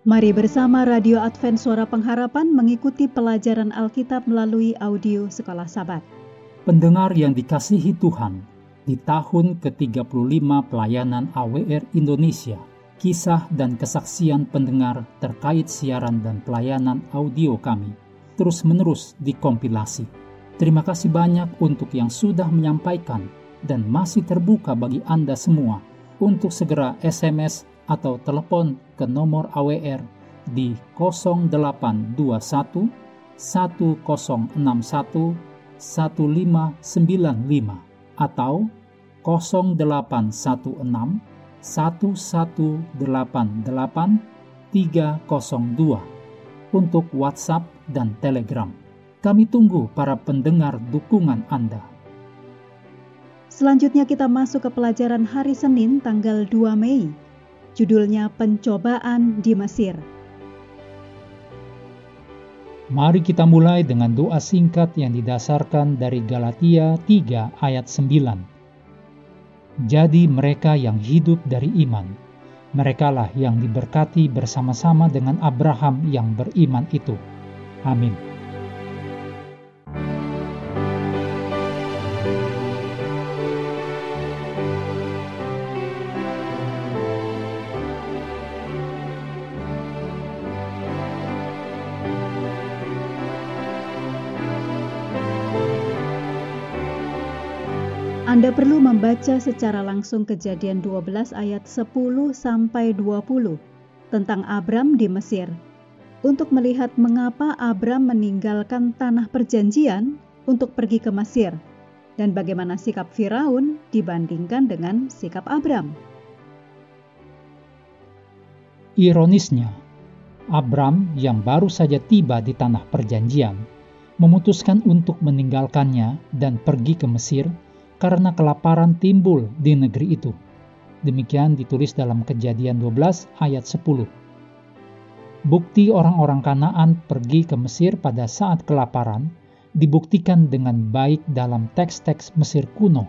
Mari bersama Radio Advent Suara Pengharapan mengikuti pelajaran Alkitab melalui audio Sekolah Sabat. Pendengar yang dikasihi Tuhan, di tahun ke-35 pelayanan AWR Indonesia, kisah dan kesaksian pendengar terkait siaran dan pelayanan audio kami terus-menerus dikompilasi. Terima kasih banyak untuk yang sudah menyampaikan dan masih terbuka bagi Anda semua untuk segera SMS atau telepon ke nomor AWR di 0821 1061 1595 atau 0816 1188 302 untuk WhatsApp dan Telegram. Kami tunggu para pendengar dukungan Anda. Selanjutnya kita masuk ke pelajaran hari Senin tanggal 2 Mei. Judulnya Pencobaan di Mesir. Mari kita mulai dengan doa singkat yang didasarkan dari Galatia 3 ayat 9. Jadi mereka yang hidup dari iman, merekalah yang diberkati bersama-sama dengan Abraham yang beriman itu. Amin. Anda perlu membaca secara langsung Kejadian 12 ayat 10-20 tentang Abram di Mesir untuk melihat mengapa Abram meninggalkan tanah perjanjian untuk pergi ke Mesir dan bagaimana sikap Firaun dibandingkan dengan sikap Abram. Ironisnya, Abram yang baru saja tiba di tanah perjanjian memutuskan untuk meninggalkannya dan pergi ke Mesir karena kelaparan timbul di negeri itu. Demikian ditulis dalam Kejadian 12 ayat 10. Bukti orang-orang Kanaan pergi ke Mesir pada saat kelaparan dibuktikan dengan baik dalam teks-teks Mesir kuno.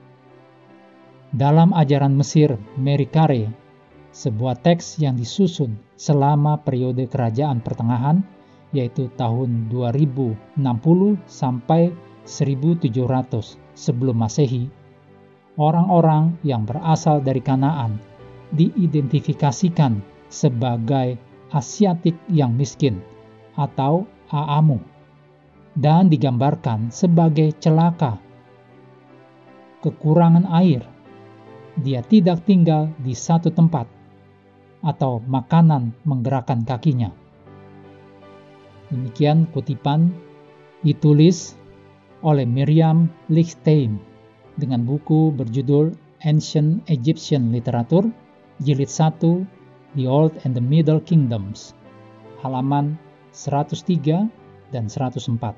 Dalam ajaran Mesir Merikare, sebuah teks yang disusun selama periode kerajaan pertengahan, yaitu tahun 2060 sampai 1700 sebelum Masehi, orang-orang yang berasal dari Kanaan diidentifikasikan sebagai Asiatik yang miskin atau Aamu dan digambarkan sebagai celaka, kekurangan air, dia tidak tinggal di satu tempat, atau makanan menggerakkan kakinya. Demikian kutipan ditulis oleh Miriam Lichtenstein dengan buku berjudul Ancient Egyptian Literature, Jilid 1, The Old and the Middle Kingdoms, halaman 103 dan 104.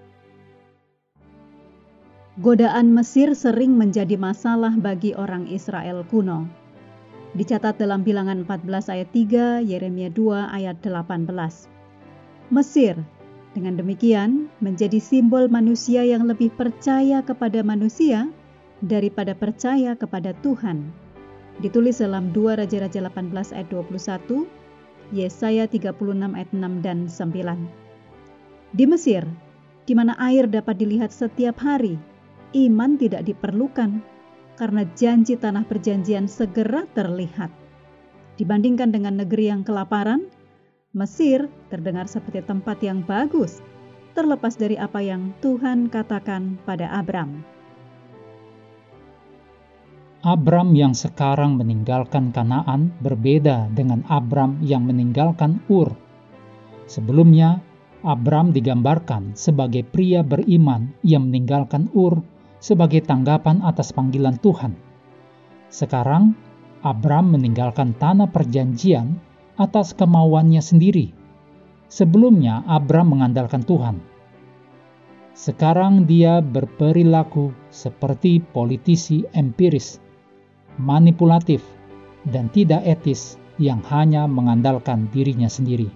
Godaan Mesir sering menjadi masalah bagi orang Israel kuno. Dicatat dalam Bilangan 14 ayat 3, Yeremia 2 ayat 18. Mesir dengan demikian menjadi simbol manusia yang lebih percaya kepada manusia daripada percaya kepada Tuhan. Ditulis dalam 2 Raja-Raja 18 ayat 21, Yesaya 36 ayat 6 dan 9. Di Mesir, di mana air dapat dilihat setiap hari, iman tidak diperlukan karena janji tanah perjanjian segera terlihat. Dibandingkan dengan negeri yang kelaparan, Mesir terdengar seperti tempat yang bagus, terlepas dari apa yang Tuhan katakan pada Abram. Abram yang sekarang meninggalkan Kanaan berbeda dengan Abram yang meninggalkan Ur. Sebelumnya, Abram digambarkan sebagai pria beriman yang meninggalkan Ur sebagai tanggapan atas panggilan Tuhan. Sekarang, Abram meninggalkan tanah perjanjian atas kemauannya sendiri. Sebelumnya, Abram mengandalkan Tuhan. Sekarang dia berperilaku seperti politisi empiris, manipulatif, dan tidak etis yang hanya mengandalkan dirinya sendiri.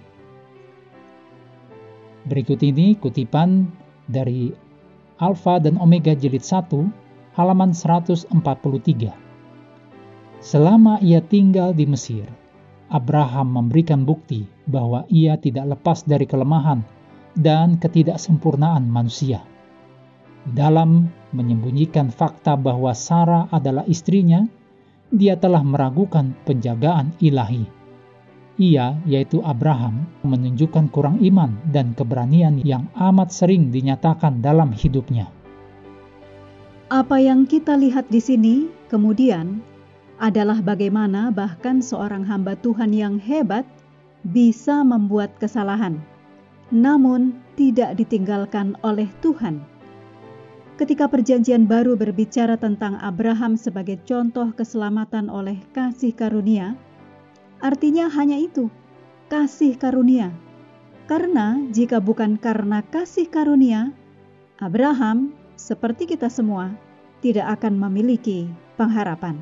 Berikut ini kutipan dari Alfa dan Omega Jilid 1, halaman 143. Selama ia tinggal di Mesir, Abraham memberikan bukti bahwa ia tidak lepas dari kelemahan dan ketidaksempurnaan manusia. Dalam menyembunyikan fakta bahwa Sarah adalah istrinya, dia telah meragukan penjagaan ilahi. Ia, yaitu Abraham, menunjukkan kurang iman dan keberanian yang amat sering dinyatakan dalam hidupnya. Apa yang kita lihat di sini kemudian adalah bagaimana bahkan seorang hamba Tuhan yang hebat bisa membuat kesalahan, namun tidak ditinggalkan oleh Tuhan. Ketika Perjanjian Baru berbicara tentang Abraham sebagai contoh keselamatan oleh kasih karunia, artinya hanya itu, kasih karunia. Karena jika bukan karena kasih karunia, Abraham, seperti kita semua, tidak akan memiliki pengharapan.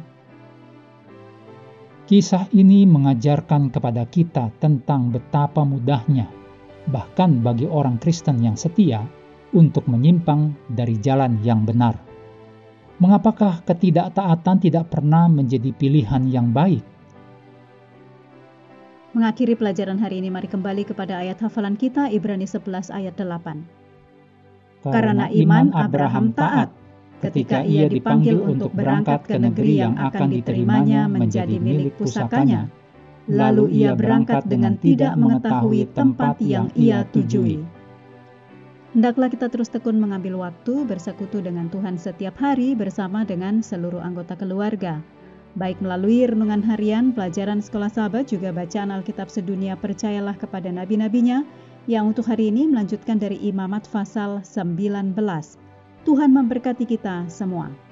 Kisah ini mengajarkan kepada kita tentang betapa mudahnya, bahkan bagi orang Kristen yang setia, untuk menyimpang dari jalan yang benar. Mengapakah ketidaktaatan tidak pernah menjadi pilihan yang baik? Mengakhiri pelajaran hari ini, mari kembali kepada ayat hafalan kita, Ibrani 11 ayat 8. Karena iman Abraham taat ketika ia dipanggil untuk berangkat ke negeri yang akan diterimanya menjadi milik pusakanya, lalu ia berangkat dengan tidak mengetahui tempat yang ia tujui. Hendaklah kita terus tekun mengambil waktu bersekutu dengan Tuhan setiap hari bersama dengan seluruh anggota keluarga, baik melalui renungan harian, pelajaran sekolah sahabat, juga bacaan Alkitab sedunia percayalah kepada nabi-nabinya, yang untuk hari ini melanjutkan dari Imamat pasal 19. Tuhan memberkati kita semua.